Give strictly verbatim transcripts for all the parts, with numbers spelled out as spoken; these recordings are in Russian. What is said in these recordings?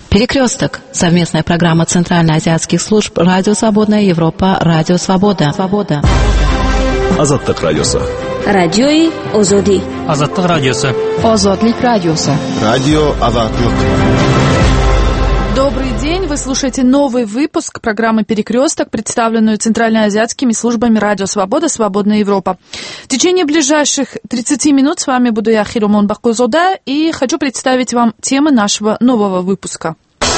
Перекресток. Совместная программа Центральноазиатских служб Радио Свободная Европа, Радио Свобода. Свобода. Азаттык радиосы. Радиои Озоди. Азаттык радиосы. Озодлик радиосы. Радио Азаттык. Добрый день, вы слушаете новый выпуск программы «Перекресток», представленную Центральноазиатскими службами Радио Свобода, Свободная Европа. В течение ближайших тридцати минут с вами буду я, Хиромон Бакузода, и хочу представить вам темы нашего нового выпуска.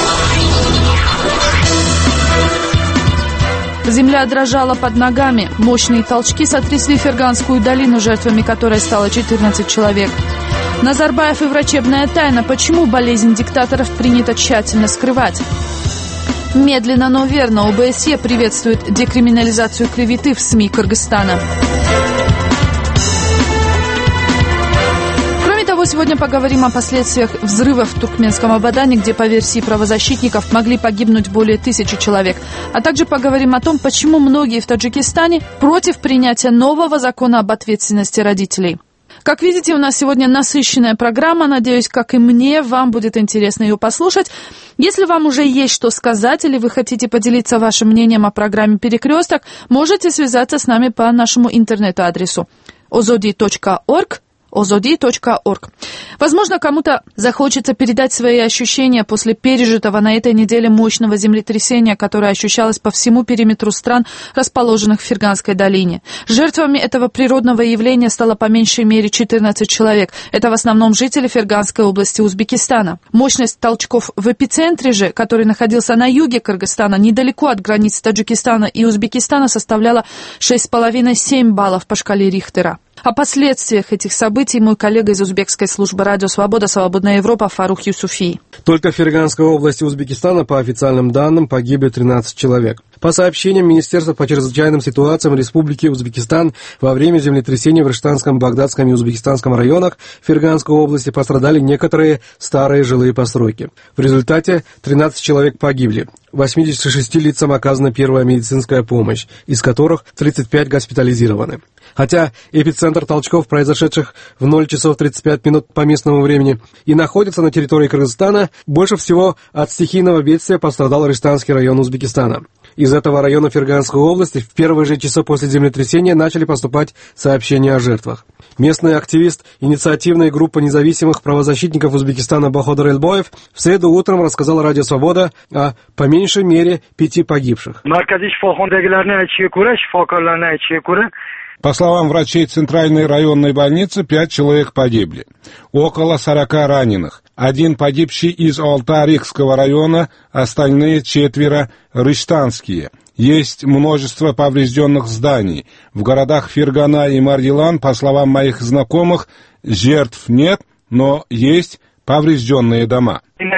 Земля дрожала под ногами, мощные толчки сотрясли Ферганскую долину, жертвами которой стало четырнадцать человек. Назарбаев и врачебная тайна. Почему болезнь диктаторов принято тщательно скрывать? Медленно, но верно ОБСЕ приветствует декриминализацию клеветы в СМИ Кыргызстана. Кроме того, сегодня поговорим о последствиях взрывов в Туркменском Абадане, где, по версии правозащитников, могли погибнуть более тысячи человек. А также поговорим о том, почему многие в Таджикистане против принятия нового закона об ответственности родителей. Как видите, у нас сегодня насыщенная программа. Надеюсь, как и мне, вам будет интересно ее послушать. Если вам уже есть что сказать или вы хотите поделиться вашим мнением о программе «Перекресток», можете связаться с нами по нашему интернет-адресу озоди точка орг. озоди точка орг. Возможно, кому-то захочется передать свои ощущения после пережитого на этой неделе мощного землетрясения, которое ощущалось по всему периметру стран, расположенных в Ферганской долине. Жертвами этого природного явления стало по меньшей мере четырнадцать человек. Это в основном жители Ферганской области Узбекистана. Мощность толчков в эпицентре же, который находился на юге Кыргызстана, недалеко от границ Таджикистана и Узбекистана, составляла шесть с половиной - семь баллов по шкале Рихтера. О последствиях этих событий мой коллега из узбекской службы Радио Свобода, Свободная Европа Фарух Юсуфи. Только в Ферганской области Узбекистана, по официальным данным, погибли тринадцать человек. По сообщениям Министерства по чрезвычайным ситуациям Республики Узбекистан, во время землетрясения в Риштанском, Багдадском и Узбекистанском районах Ферганской области пострадали некоторые старые жилые постройки. В результате тринадцать человек погибли. восьмидесяти шести лицам оказана первая медицинская помощь, из которых тридцать пять госпитализированы. Хотя эпицентр толчков, произошедших в ноль часов тридцать пять минут по местному времени, и находится на территории Кыргызстана, больше всего от стихийного бедствия пострадал Риштанский район Узбекистана. Из этого района Ферганской области в первые же часы после землетрясения начали поступать сообщения о жертвах. Местный активист инициативной группы независимых правозащитников Узбекистана Баходыр Эльбоев в среду утром рассказал Радио Свобода о, по меньшей мере, пяти погибших. По словам врачей Центральной районной больницы, пять человек погибли. Около сорока раненых. Один погибший из Алтарикского района, остальные четверо риштанские. Есть множество поврежденных зданий. В городах Фергана и Мардилан, по словам моих знакомых, жертв нет, но есть поврежденные дома.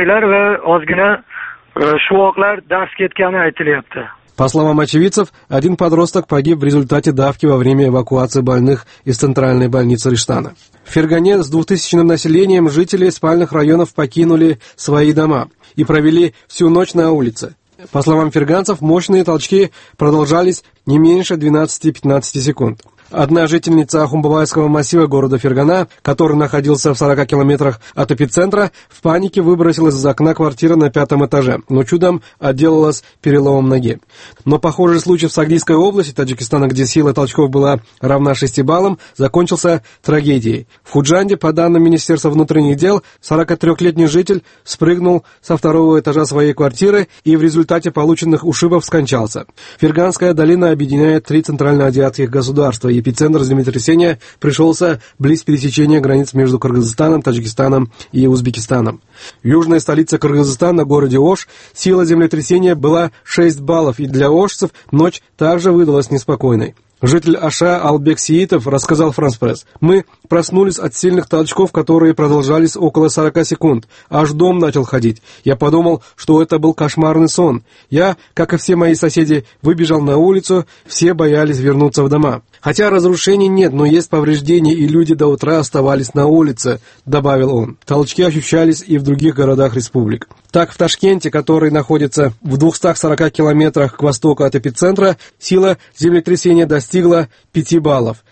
По словам очевидцев, один подросток погиб в результате давки во время эвакуации больных из центральной больницы Риштана. В Фергане с двухтысячным населением жители спальных районов покинули свои дома и провели всю ночь на улице. По словам ферганцев, мощные толчки продолжались не меньше двенадцати-пятнадцати секунд. Одна жительница Ахумбабайского массива города Фергана, который находился в сорока километрах от эпицентра, в панике выбросилась из окна квартиры на пятом этаже, но чудом отделалась переломом ноги. Но похожий случай в Сагдийской области Таджикистана, где сила толчков была равна шести баллам, закончился трагедией. В Худжанде, по данным Министерства внутренних дел, сорокатрёхлетний житель спрыгнул со второго этажа своей квартиры и в результате полученных ушибов скончался. Ферганская долина объединяет три центральноазиатских государства. Эпицентр землетрясения пришелся близ пересечения границ между Кыргызстаном, Таджикистаном и Узбекистаном. В южной столице Кыргызстана, городе Ош, сила землетрясения была шесть баллов, и для ошцев ночь также выдалась неспокойной. Житель Аша Албек Сиитов рассказал Франс Пресс: «Мы проснулись от сильных толчков, которые продолжались около сорока секунд. Аж дом начал ходить. Я подумал, что это был кошмарный сон. Я, как и все мои соседи, выбежал на улицу, все боялись вернуться в дома. Хотя разрушений нет, но есть повреждения, и люди до утра оставались на улице», — добавил он. Толчки ощущались и в других городах республик. Так, в Ташкенте, который находится в двухстах сорока километрах к востоку от эпицентра, сила землетрясения достигла пяти баллов.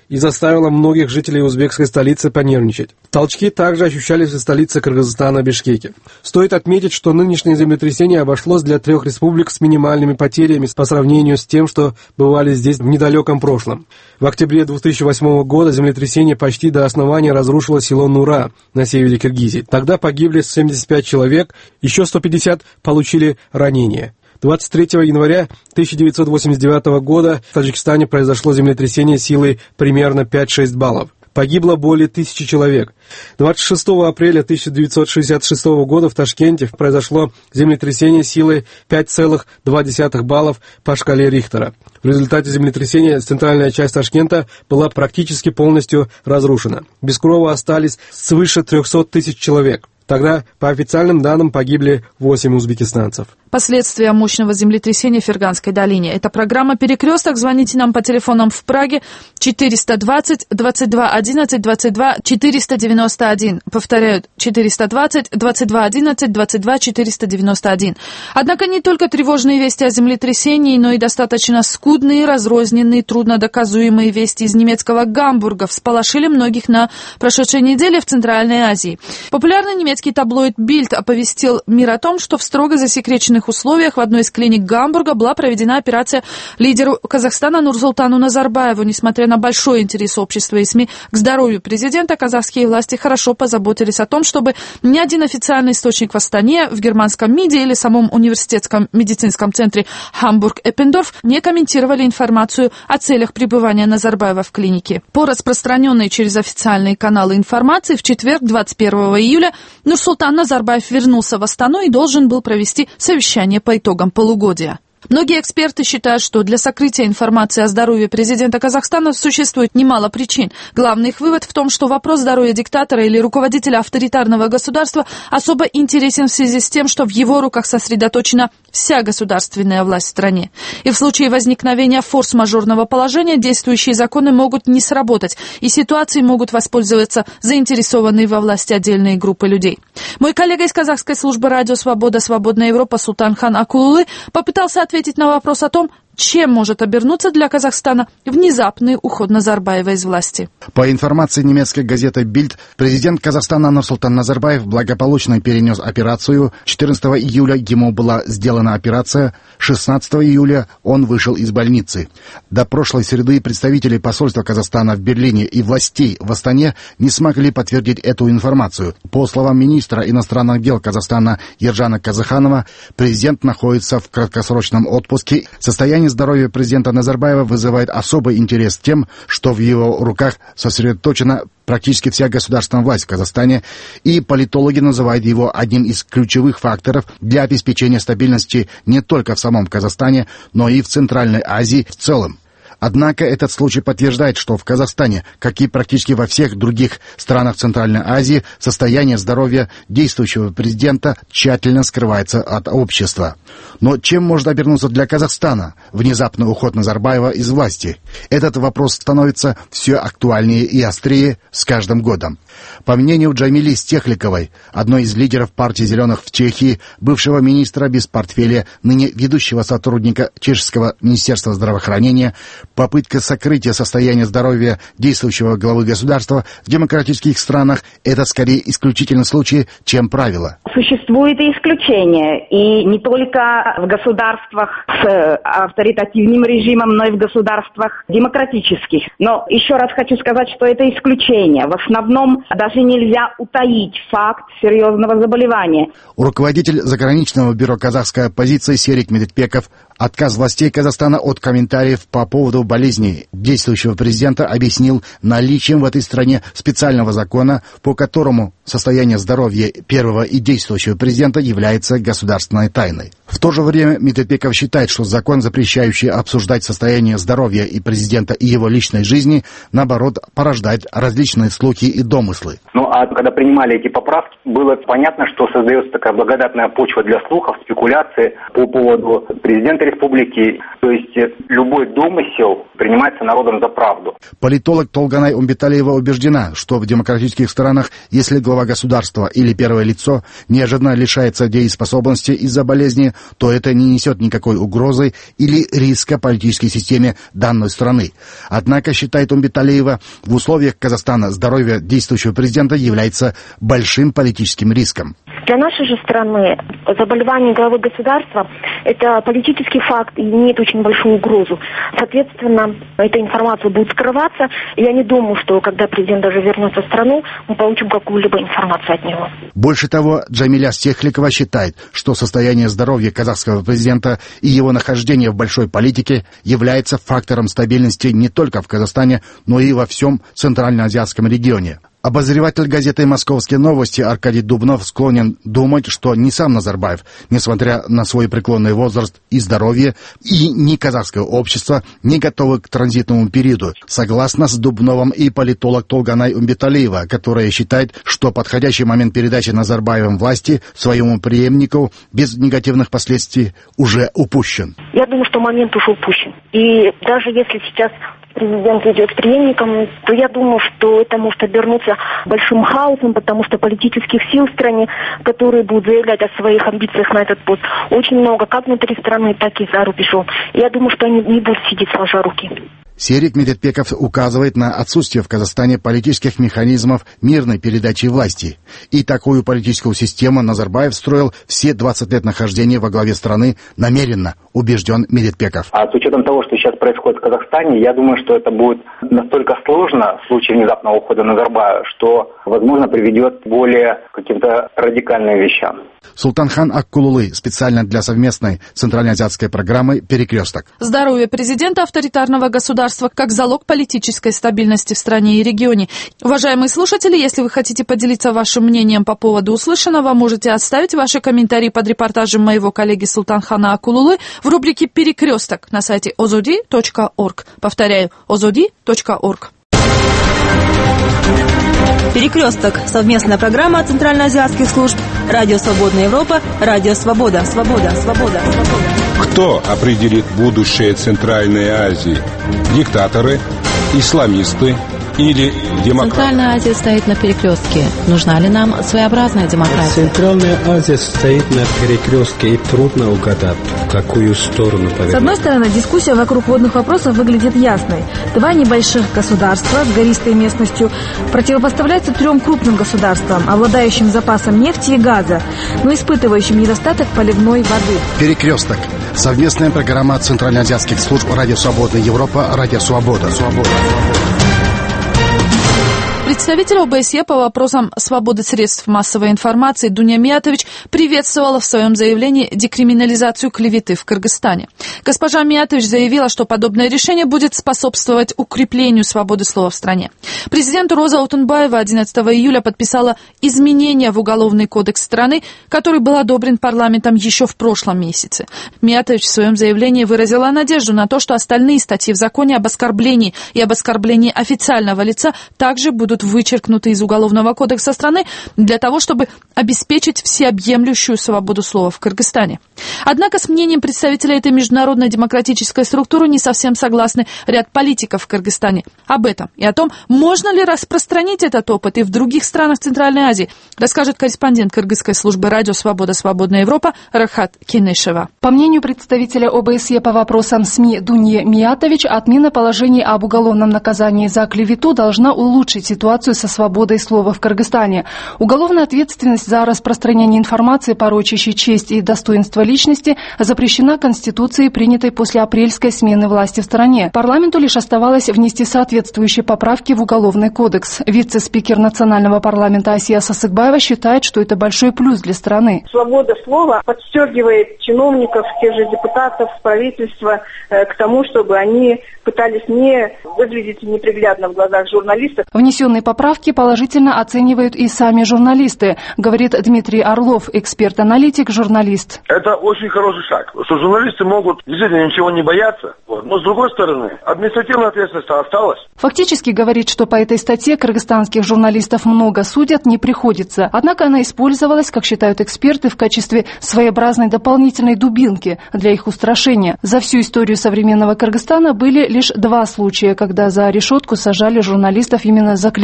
и заставило многих жителей узбекской столицы понервничать. Толчки также ощущались в столице Кыргызстана, Бишкеке. Стоит отметить, что нынешнее землетрясение обошлось для трех республик с минимальными потерями по сравнению с тем, что бывали здесь в недалеком прошлом. В октябре две тысячи восьмого года землетрясение почти до основания разрушило село Нура на севере Киргизии. Тогда погибли семьдесят пять человек, еще сто пятьдесят получили ранения. двадцать третьего января тысяча девятьсот восемьдесят девятого года в Таджикистане произошло землетрясение силой примерно пять-шесть баллов. Погибло более тысячи человек. двадцать шестого апреля тысяча девятьсот шестьдесят шестого года в Ташкенте произошло землетрясение силой пять целых два десятых баллов по шкале Рихтера. В результате землетрясения центральная часть Ташкента была практически полностью разрушена. Без крова остались свыше трехсот тысяч человек. Тогда, по официальным данным, погибли восемь узбекистанцев. Последствия мощного землетрясения в Ферганской долине. Это программа «Перекресток». Звоните нам по телефонам в Праге четыреста двадцать двадцать два одиннадцать двадцать два четыреста девяносто один. Повторяю, четыреста двадцать двадцать два одиннадцать двадцать два четыреста девяносто один. Однако не только тревожные вести о землетрясении, но и достаточно скудные, разрозненные, труднодоказуемые вести из немецкого Гамбурга всполошили многих на прошедшей неделе в Центральной Азии. Популярный немецкий таблоид «Бильд» оповестил мир о том, что в строго засекреченных условиях в одной из клиник Гамбурга была проведена операция лидеру Казахстана Нурсултану Назарбаеву. Несмотря на большой интерес общества и СМИ к здоровью президента, казахские власти хорошо позаботились о том, чтобы ни один официальный источник в Астане, в германском МИДе или самом университетском медицинском центре Хамбург-Эппендорф не комментировали информацию о целях пребывания Назарбаева в клинике. По распространенной через официальные каналы информации, в четверг, двадцать первого июля, Нурсултан Назарбаев вернулся в Астану и должен был провести совещание по итогам полугодия. Многие эксперты считают, что для сокрытия информации о здоровье президента Казахстана существует немало причин. Главный их вывод в том, что вопрос здоровья диктатора или руководителя авторитарного государства особо интересен в связи с тем, что в его руках сосредоточена вся государственная власть в стране. И в случае возникновения форс-мажорного положения действующие законы могут не сработать, и ситуацией могут воспользоваться заинтересованные во власти отдельные группы людей. Мой коллега из казахской службы «Радио Свобода. Свободная Европа» Султанхан Акуллы попытался ответить на вопрос о том, чем может обернуться для Казахстана внезапный уход Назарбаева из власти. По информации немецкой газеты «Бильд», президент Казахстана Нурсултан Назарбаев благополучно перенес операцию. четырнадцатого июля ему была сделана операция, шестнадцатого июля он вышел из больницы. До прошлой среды представители посольства Казахстана в Берлине и властей в Астане не смогли подтвердить эту информацию. По словам министра иностранных дел Казахстана Ержана Казаханова, президент находится в краткосрочном отпуске. Состояние здоровья президента Назарбаева вызывает особый интерес тем, что в его руках сосредоточена практически вся государственная власть в Казахстане, и политологи называют его одним из ключевых факторов для обеспечения стабильности не только в самом Казахстане, но и в Центральной Азии в целом. Однако этот случай подтверждает, что в Казахстане, как и практически во всех других странах Центральной Азии, состояние здоровья действующего президента тщательно скрывается от общества. Но чем может обернуться для Казахстана внезапный уход Назарбаева из власти? Этот вопрос становится все актуальнее и острее с каждым годом. По мнению Джамили Стехликовой, одной из лидеров партии «Зеленых» в Чехии, бывшего министра без портфеля, ныне ведущего сотрудника Чешского министерства здравоохранения, попытка сокрытия состояния здоровья действующего главы государства в демократических странах – это скорее исключительный случай, чем правило. Существует и исключение, и не только в государствах с авторитативным режимом, но и в государствах демократических. Но еще раз хочу сказать, что это исключение. В основном даже нельзя утаить факт серьезного заболевания. Руководитель заграничного бюро казахской оппозиции Серик Медетбеков отказ властей Казахстана от комментариев по поводу болезни действующего президента объяснил наличием в этой стране специального закона, по которому состояние здоровья первого и действующего президента является государственной тайной. В то же время Медетбеков считает, что закон, запрещающий обсуждать состояние здоровья и президента и его личной жизни, наоборот, порождает различные слухи и домыслы. Ну а когда принимали эти поправки, было понятно, что создается такая благодатная почва для слухов, спекуляций по поводу президента республики. То есть любой домысел принимается народом за правду. Политолог Толганай Умбеталиева убеждена, что в демократических странах, если глава глава государства или первое лицо неожиданно лишается дееспособности из-за болезни, то это не несет никакой угрозы или риска политической системе данной страны. Однако, считает Умбеталиева, в условиях Казахстана здоровье действующего президента является большим политическим риском. Для нашей же страны заболевание главы государства – это политический факт и имеет очень большую угрозу. Соответственно, эта информация будет скрываться. Я не думаю, что когда президент даже вернется в страну, мы получим какую-либо информацию от него. Больше того, Джамиля Стехликова считает, что состояние здоровья казахского президента и его нахождение в большой политике является фактором стабильности не только в Казахстане, но и во всем Центральноазиатском регионе. Обозреватель газеты «Московские новости» Аркадий Дубнов склонен думать, что ни сам Назарбаев, несмотря на свой преклонный возраст и здоровье, и ни казахское общество не готовы к транзитному периоду. Согласно с Дубновым и политолог Толганай Умбеталиева, которая считает, что подходящий момент передачи Назарбаевым власти своему преемнику без негативных последствий уже упущен. Я думаю, что момент уже упущен. И даже если сейчас президент идет преемником, то я думаю, что это может обернуться большим хаосом, потому что политических сил в стране, которые будут заявлять о своих амбициях на этот пост, очень много, как внутри страны, так и за рубежом. Я думаю, что они не будут сидеть сложа руки. Серик Медетбеков указывает на отсутствие в Казахстане политических механизмов мирной передачи власти. И такую политическую систему Назарбаев строил все двадцать лет нахождения во главе страны намеренно, убежден Медетбеков. А с учетом того, что сейчас происходит в Казахстане, я думаю, что это будет настолько сложно в случае внезапного ухода Назарбаева, что, возможно, приведет к более каким-то радикальным вещам. Султанхан Аккулулы специально для совместной центральноазиатской программы «Перекресток». Здоровье президента авторитарного государства как залог политической стабильности в стране и регионе. Уважаемые слушатели, если вы хотите поделиться вашим мнением по поводу услышанного, можете оставить ваши комментарии под репортажем моего коллеги Султанхана Аккулулы в рубрике «Перекресток» на сайте озоди точка орг. Повторяю, озоди точка орг. «Перекресток» — совместная программа центральноазиатских служб «Радио Свободная Европа», «Радио Свобода». Свобода, свобода, свобода. Кто определит будущее Центральной Азии? Диктаторы, исламисты или демократы? Центральная Азия стоит на перекрестке. Нужна ли нам своеобразная демократия? Центральная Азия стоит на перекрестке, и трудно угадать, в какую сторону повернуть. С одной стороны, дискуссия вокруг водных вопросов выглядит ясной. Два небольших государства с гористой местностью противопоставляются трем крупным государствам, обладающим запасом нефти и газа, но испытывающим недостаток поливной воды. Перекресток. Совместная программа центральноазиатских служб «Радио Свободная Европа», «Радио Свобода». Свобода. Представитель ОБСЕ по вопросам свободы средств массовой информации Дуня Миятович приветствовала в своем заявлении декриминализацию клеветы в Кыргызстане. Госпожа Миятович заявила, что подобное решение будет способствовать укреплению свободы слова в стране. Президент Роза Отунбаева одиннадцатого июля подписала изменения в Уголовный кодекс страны, который был одобрен парламентом еще в прошлом месяце. Миятович в своем заявлении выразила надежду на то, что остальные статьи в законе об оскорблении и об оскорблении официального лица также будут вычеркнуты из Уголовного кодекса страны для того, чтобы обеспечить всеобъемлющую свободу слова в Кыргызстане. Однако с мнением представителей этой международной демократической структуры не совсем согласны ряд политиков в Кыргызстане. Об этом и о том, можно ли распространить этот опыт и в других странах Центральной Азии, расскажет корреспондент кыргызской службы «Радио Свобода. Свободная Европа» Рахат Кинешева. По мнению представителя ОБСЕ по вопросам СМИ Дуньи Миятович, отмена положений об уголовном наказании за клевету должна улучшить ситуацию со свободой слова в Кыргызстане. Уголовная ответственность за распространение информации, порочащей честь и достоинство личности, запрещена Конституцией, принятой после апрельской смены власти в стране. Парламенту лишь оставалось внести соответствующие поправки в Уголовный кодекс. Вице-спикер Национального парламента Асия Сасыкбаева считает, что это большой плюс для страны. Свобода слова подстегивает чиновников, тех же депутатов, правительства э, к тому, чтобы они пытались не выглядеть неприглядно в глазах журналистов. Внесенные поправки положительно оценивают и сами журналисты, говорит Дмитрий Орлов, эксперт-аналитик, журналист. Это очень хороший шаг, что журналисты могут действительно ничего не бояться, вот. Но с другой стороны, административная ответственность осталась. Фактически говорит, что по этой статье кыргызстанских журналистов много судят, не приходится. Однако она использовалась, как считают эксперты, в качестве своеобразной дополнительной дубинки для их устрашения. За всю историю современного Кыргызстана были лишь два случая, когда за решетку сажали журналистов именно за клевету.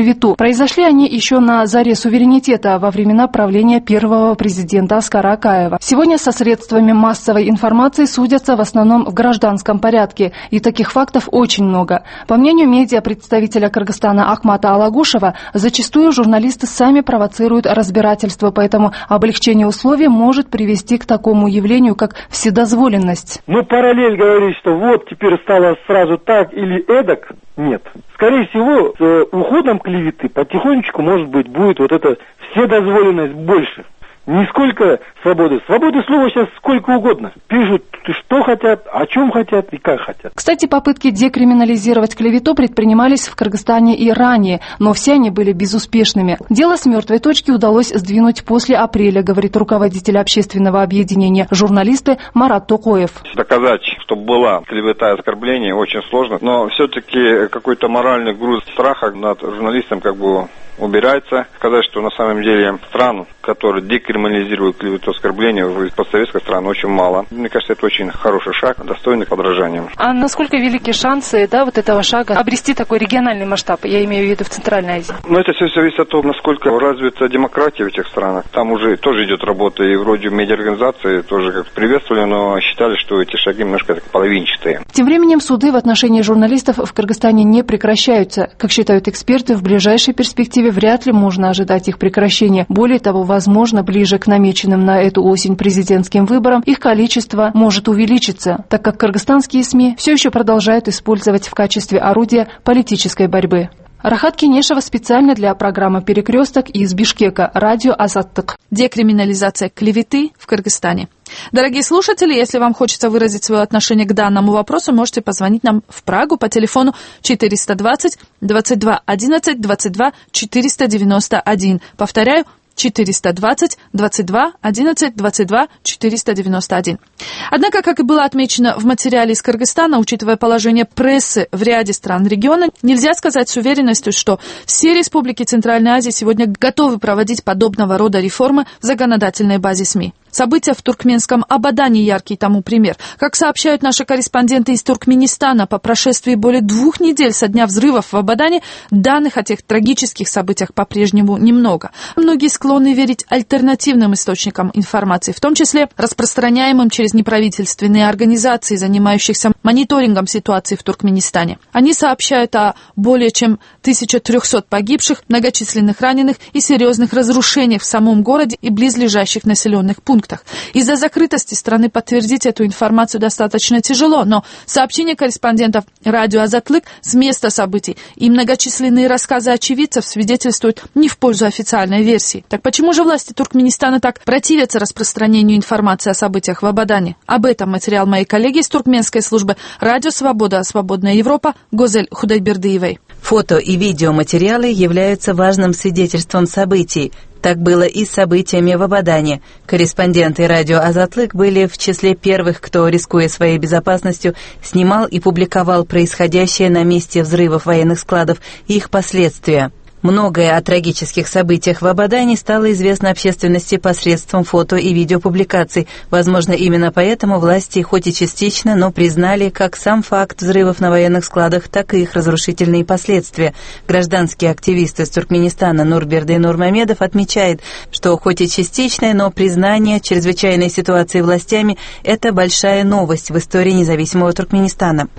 клевету. Произошли они еще на заре суверенитета во времена правления первого президента Аскара Акаева. Сегодня со средствами массовой информации судятся в основном в гражданском порядке, и таких фактов очень много. По мнению медиа представителя Кыргызстана Ахмата Алагушева, зачастую журналисты сами провоцируют разбирательство, поэтому облегчение условий может привести к такому явлению, как вседозволенность. Ну, параллель говорит, что вот теперь стало сразу так или эдак. Нет. Скорее всего, с уходом клеветы потихонечку, может быть, будет вот эта вседозволенность больше. Не сколько свободы. Свободы слова сейчас сколько угодно. Пишут, что хотят, о чем хотят и как хотят. Кстати, попытки декриминализировать клевету предпринимались в Кыргызстане и ранее, но все они были безуспешными. Дело с мертвой точки удалось сдвинуть после апреля, говорит руководитель общественного объединения журналисты Марат Токоев. Доказать, что была клевета и оскорбление, очень сложно, но все-таки какой-то моральный груз страха над журналистом как бы убирается. Сказать, что на самом деле стран, которые декриминализируют клевету, оскорбление, в постсоветской стране очень мало. Мне кажется, это очень хороший шаг, достойный подражания. А насколько велики шансы, да, вот этого шага обрести такой региональный масштаб? Я имею в виду в Центральной Азии. Ну, это все зависит от того, насколько развита демократия в этих странах. Там уже тоже идет работа, и вроде медиаорганизации тоже как приветствовали, но считали, что эти шаги немножко так половинчатые. Тем временем суды в отношении журналистов в Кыргызстане не прекращаются. Как считают эксперты, в ближайшей перспективе вряд ли можно ожидать их прекращения. Более того, возможно, ближе к намеченным на эту осень президентским выборам их количество может увеличиться, так как кыргызстанские СМИ все еще продолжают использовать в качестве орудия политической борьбы. Рахат Кенешева специально для программы «Перекресток» из Бишкека, радио «Азаттык». Декриминализация клеветы в Кыргызстане. Дорогие слушатели, если вам хочется выразить свое отношение к данному вопросу, можете позвонить нам в Прагу по телефону четыреста двадцать двадцать два одиннадцать двадцать два четыреста девяносто один. Повторяю, четыреста двадцать двадцать два одиннадцать двадцать два четыреста девяносто один. Однако, как и было отмечено в материале из Кыргызстана, учитывая положение прессы в ряде стран региона, нельзя сказать с уверенностью, что все республики Центральной Азии сегодня готовы проводить подобного рода реформы в законодательной базе СМИ. События в туркменском Абадане яркий тому пример. Как сообщают наши корреспонденты из Туркменистана, по прошествии более двух недель со дня взрывов в Абадане данных о тех трагических событиях по-прежнему немного. Многие склонны верить альтернативным источникам информации, в том числе распространяемым через неправительственные организации, занимающихся мониторингом ситуации в Туркменистане. Они сообщают о более чем тысяче трехсот погибших, многочисленных раненых и серьезных разрушениях в самом городе и близлежащих населенных пунктах. Из-за закрытости страны подтвердить эту информацию достаточно тяжело, но сообщения корреспондентов радио «Азаттык» с места событий и многочисленные рассказы очевидцев свидетельствуют не в пользу официальной версии. Так почему же власти Туркменистана так противятся распространению информации о событиях в Абадане? Об этом материал моей коллеги из туркменской службы «Радио Свобода. Свободная Европа» Гозель Худайбердиевой. Фото и видеоматериалы являются важным свидетельством событий. Так было и с событиями в Абадане. Корреспонденты радио «Азаттык» были в числе первых, кто, рискуя своей безопасностью, снимал и публиковал происходящее на месте взрывов военных складов и их последствия. Многое о трагических событиях в Абадане стало известно общественности посредством фото и видеопубликаций. Возможно, именно поэтому власти, хоть и частично, но признали как сам факт взрывов на военных складах, так и их разрушительные последствия. Гражданский активист из Туркменистана Нурбердый Нурмамедов отмечает, что хоть и частичное, но признание чрезвычайной ситуации властями – это большая новость в истории независимого Туркменистана.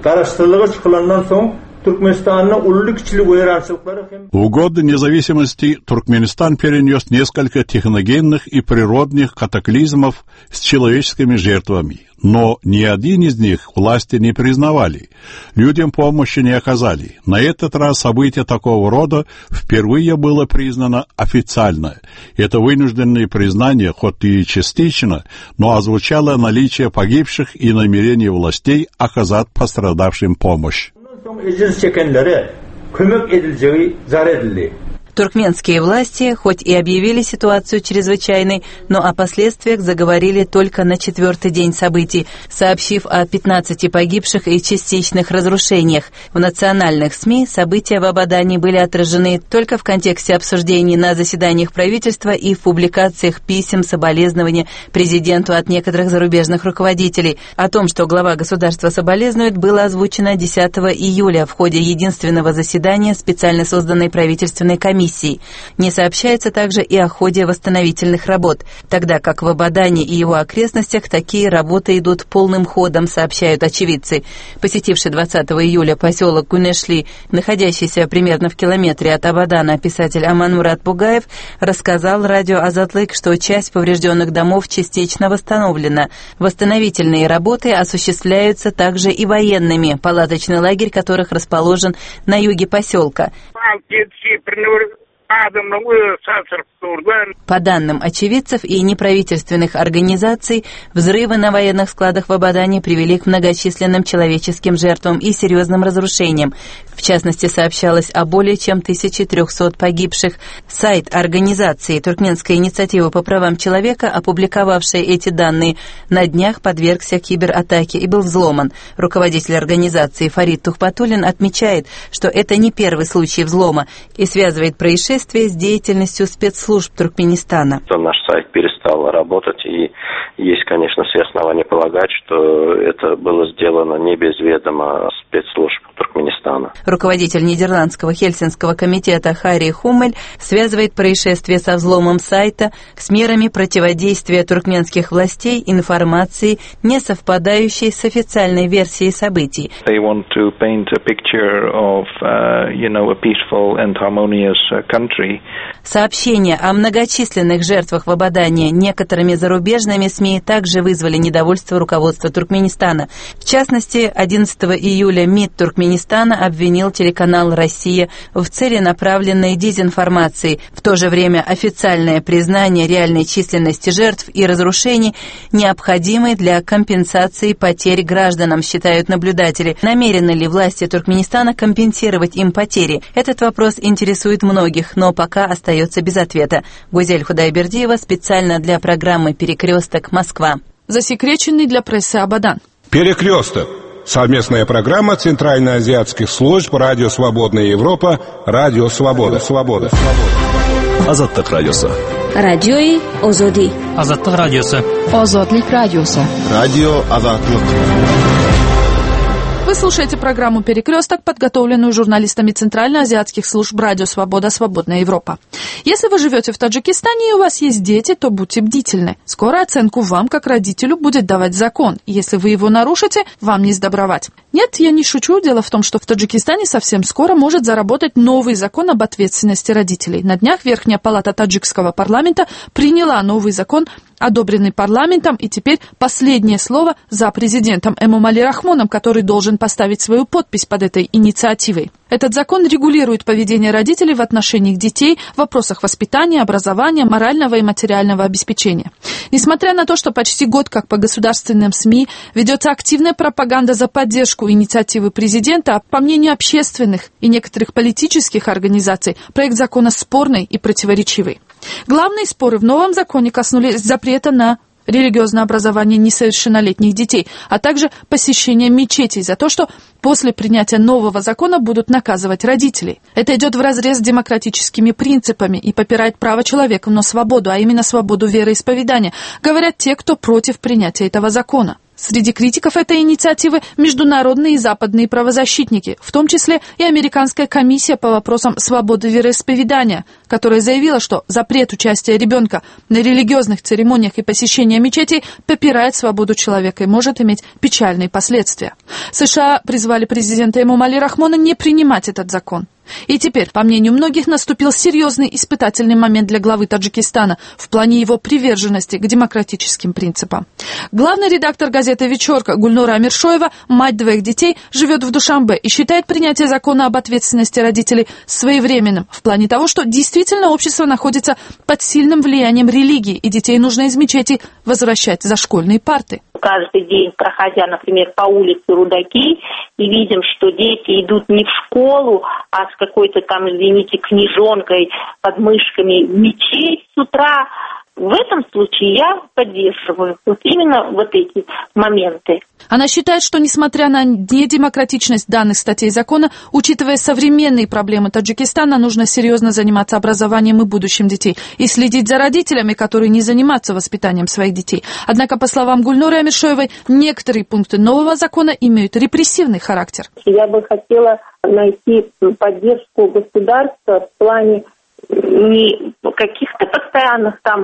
В годы независимости Туркменистан перенес несколько техногенных и природных катаклизмов с человеческими жертвами, но ни один из них власти не признавали, людям помощи не оказали. На этот раз событие такого рода впервые было признано официально. Это вынужденное признание, хоть и частично, но озвучало наличие погибших и намерение властей оказать пострадавшим помощь. Туркменские власти, хоть и объявили ситуацию чрезвычайной, но о последствиях заговорили только на четвертый день событий, сообщив о пятнадцати погибших и частичных разрушениях. В национальных СМИ события в Абадане были отражены только в контексте обсуждений на заседаниях правительства и в публикациях писем соболезнования президенту от некоторых зарубежных руководителей. О том, что глава государства соболезнует, было озвучено десятого июля в ходе единственного заседания специально созданной правительственной комиссии. Не сообщается также и о ходе восстановительных работ, тогда как в Абадане и его окрестностях такие работы идут полным ходом, сообщают очевидцы. Посетивший двадцатого июля поселок Гунешли, находящийся примерно в километре от Абадана, писатель Аманмурат Бугаев рассказал радио Азатлык, что часть поврежденных домов частично восстановлена. Восстановительные работы осуществляются также и военными, палаточный лагерь которых расположен на юге поселка. По данным очевидцев и неправительственных организаций, взрывы на военных складах в Абадане привели к многочисленным человеческим жертвам и серьезным разрушениям. В частности, сообщалось о более чем тысяче трёхсот погибших. Сайт организации «Туркменская инициатива по правам человека», опубликовавшая эти данные, на днях подвергся кибератаке и был взломан. Руководитель организации Фарид Тухпатуллин отмечает, что это не первый случай взлома и связывает происшествие с деятельностью спецслужб Туркменистана. Наш сайт перестал работать, и есть, конечно, все основания полагать, что это было сделано не без ведома спецслужб Туркменистана. Руководитель Нидерландского Хельсинского комитета Харри Хуммель связывает происшествие со взломом сайта с мерами противодействия туркменских властей информации, не совпадающей с официальной версией событий. They want to paint a picture of, uh, you know, a peaceful and harmonious country. Сообщения о многочисленных жертвах в Абадане некоторыми зарубежными СМИ также вызвали недовольство руководства Туркменистана. В частности, одиннадцатого июля МИД Туркменистана обвинил телеканал «Россия» в целенаправленной дезинформации. В то же время официальное признание реальной численности жертв и разрушений необходимой для компенсации потерь гражданам, считают наблюдатели. Намерены ли власти Туркменистана компенсировать им потери? Этот вопрос интересует многих, но пока остается без ответа. Гузель Худайбердиева специально для программы «Перекресток. Москва». Засекреченный для прессы Абадан. «Перекресток». Совместная программа Центральноазиатских служб «Радио Свободная Европа», «Радио Свобода». Свобода. Азаттык радиосы. Радиои Озоди. Азаттык радиосы. Озодлик радиосы. Радио Азаттык. Вы слушаете программу «Перекресток», подготовленную журналистами Центральноазиатских служб «Радио Свобода. Свободная Европа». Если вы живете в Таджикистане и у вас есть дети, то будьте бдительны. Скоро оценку вам, как родителю, будет давать закон. Если вы его нарушите, вам не сдобровать. Нет, я не шучу. Дело в том, что в Таджикистане совсем скоро может заработать новый закон об ответственности родителей. На днях Верхняя палата таджикского парламента приняла новый закон, одобренный парламентом, и теперь последнее слово за президентом Эмомали Рахмоном, который должен поставить свою подпись под этой инициативой. Этот закон регулирует поведение родителей в отношении детей в вопросах воспитания, образования, морального и материального обеспечения. Несмотря на то, что почти год как по государственным СМИ ведется активная пропаганда за поддержку инициативы президента, по мнению общественных и некоторых политических организаций, проект закона спорный и противоречивый. Главные споры в новом законе коснулись запрета на религиозное образование несовершеннолетних детей, а также посещение мечетей за то, что после принятия нового закона будут наказывать родителей. Это идет вразрез с демократическими принципами и попирает право человека на свободу, а именно свободу вероисповедания, говорят те, кто против принятия этого закона. Среди критиков этой инициативы международные и западные правозащитники, в том числе и Американская комиссия по вопросам свободы вероисповедания, которая заявила, что запрет участия ребенка на религиозных церемониях и посещения мечетей попирает свободу человека и может иметь печальные последствия. США призвали президента Эмомали Рахмона не принимать этот закон. И теперь, по мнению многих, наступил серьезный испытательный момент для главы Таджикистана в плане его приверженности к демократическим принципам. Главный редактор газеты «Вечерка» Гульнора Амиршоева, мать двоих детей, живет в Душанбе и считает принятие закона об ответственности родителей своевременным в плане того, что действительно общество находится под сильным влиянием религии, и детей нужно из мечетей возвращать за школьные парты. каждый день, проходя, например, по улице Рудаки, и видим, что дети идут не в школу, а с какой-то там, извините, книжонкой под мышками в мечеть с утра, в этом случае я поддерживаю вот именно вот эти моменты. Она считает, что несмотря на недемократичность данных статей закона, учитывая современные проблемы Таджикистана, нужно серьезно заниматься образованием и будущим детей и следить за родителями, которые не занимаются воспитанием своих детей. Однако, по словам Гульнуры Амиршоевой, некоторые пункты нового закона имеют репрессивный характер. Я бы хотела найти поддержку государства в плане не каких-то постоянных там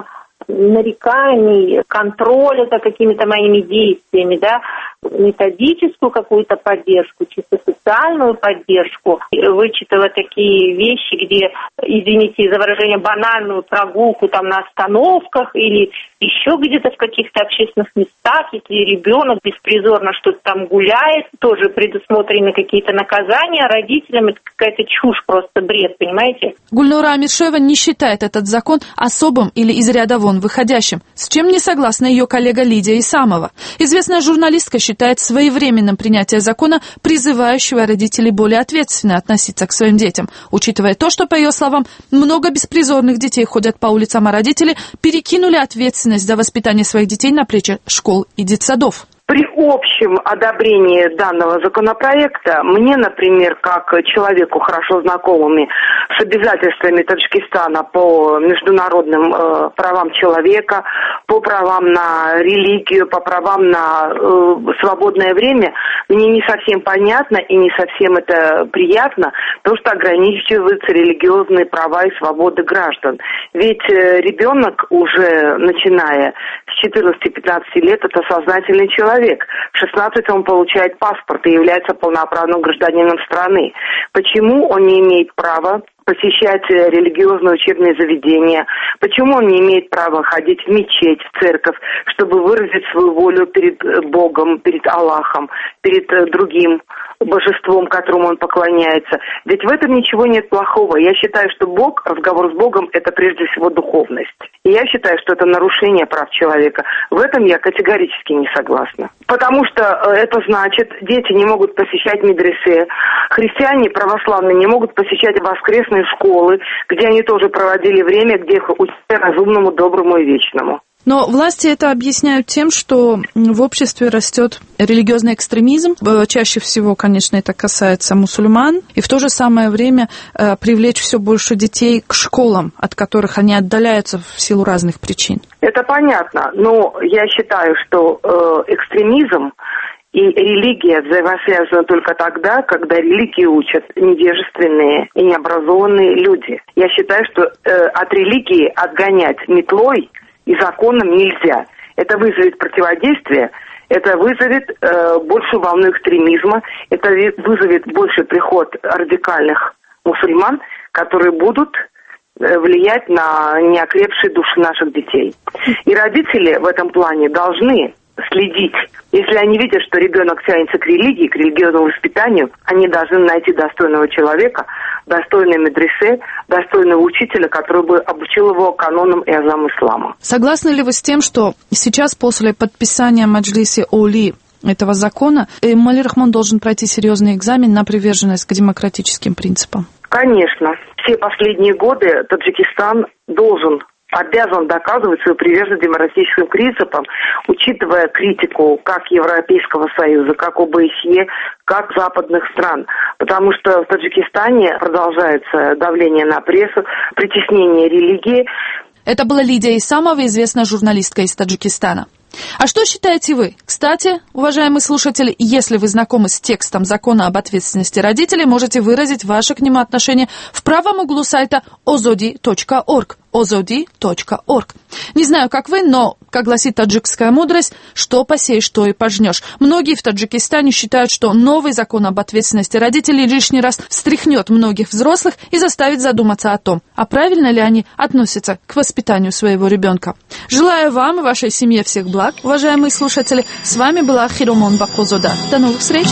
нареканий, контроля за какими-то моими действиями, да, методическую какую-то поддержку, чисто социальную поддержку. Вычитала такие вещи, где, извините за выражение, банальную прогулку там на остановках или еще где-то в каких-то общественных местах, если ребенок беспризорно что-то там гуляет, тоже предусмотрены какие-то наказания, родителям это какая-то чушь, просто бред, понимаете? Гульнура Амиршоева не считает этот закон особым или из ряда вон выходящим, с чем не согласна ее коллега Лидия Исамова. Известная журналистка считает своевременным принятие закона, призывающего родителей более ответственно относиться к своим детям, учитывая то, что, по ее словам, много беспризорных детей ходят по улицам, а родители перекинули ответственность за воспитание своих детей на плечи школ и детсадов. При общем одобрении данного законопроекта мне, например, как человеку, хорошо знакомыми с обязательствами Таджикистана по международным э, правам человека, по правам на религию, по правам на э, свободное время, мне не совсем понятно и не совсем это приятно, то, что ограничиваются религиозные права и свободы граждан. Ведь э, ребенок уже, начиная с четырнадцати-пятнадцати лет, это сознательный человек. В шестнадцать он получает паспорт и является полноправным гражданином страны. Почему он не имеет права посещать религиозные учебные заведения? Почему он не имеет права ходить в мечеть, в церковь, чтобы выразить свою волю перед Богом, перед Аллахом, перед другим божеством, которому он поклоняется? Ведь в этом ничего нет плохого. Я считаю, что Бог, разговор с Богом, это прежде всего духовность. И я считаю, что это нарушение прав человека. В этом я категорически не согласна. Потому что это значит, дети не могут посещать медресе, христиане православные не могут посещать воскресные школы, где они тоже проводили время, где их учили разумному, доброму и вечному. Но власти это объясняют тем, что в обществе растет религиозный экстремизм. Чаще всего, конечно, это касается мусульман. И в то же самое время э, привлечь все больше детей к школам, от которых они отдаляются в силу разных причин. Это понятно, но я считаю, что э, экстремизм и религия взаимосвязаны только тогда, когда религии учат невежественные и необразованные люди. Я считаю, что э, от религии отгонять метлой и законом нельзя. Это вызовет противодействие, это вызовет э, большую волну экстремизма, это вызовет больший приход радикальных мусульман, которые будут э, влиять на неокрепшие души наших детей. И родители в этом плане должны следить. Если они видят, что ребенок тянется к религии, к религиозному воспитанию, они должны найти достойного человека, достойной медресе, достойного учителя, который бы обучил его канонам и азам ислама. Согласны ли вы с тем, что сейчас после подписания Маджлиси Оли этого закона Эмомали Рахмон должен пройти серьезный экзамен на приверженность к демократическим принципам? Конечно. Все последние годы Таджикистан должен обязан доказывать свою приверженность демократическим принципам, учитывая критику как Европейского Союза, как ОБСЕ, как западных стран. Потому что в Таджикистане продолжается давление на прессу, притеснение религии. Это была Лидия Исамова, известная журналистка из Таджикистана. А что считаете вы? Кстати, уважаемые слушатели, если вы знакомы с текстом закона об ответственности родителей, можете выразить ваше к нему отношение в правом углу сайта озоди точка орг. озоди точка орг. Не знаю, как вы, но, как гласит таджикская мудрость, что посеешь, то и пожнешь. Многие в Таджикистане считают, что новый закон об ответственности родителей лишний раз встряхнет многих взрослых и заставит задуматься о том, а правильно ли они относятся к воспитанию своего ребенка. Желаю вам и вашей семье всех благ, уважаемые слушатели. С вами была Хиромон Бакозода. До новых встреч!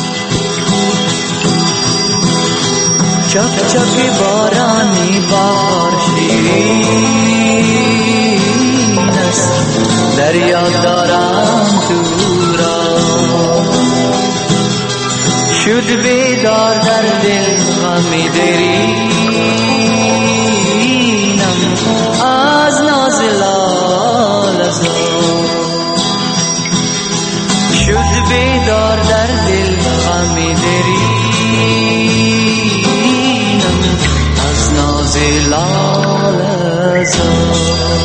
چکچک بارانی بارشین است دریا دارم تو شد بیدار در دل غم درینم از ناز لاله زار. شد بیدار در دل غم درینم از ناز لاله زار.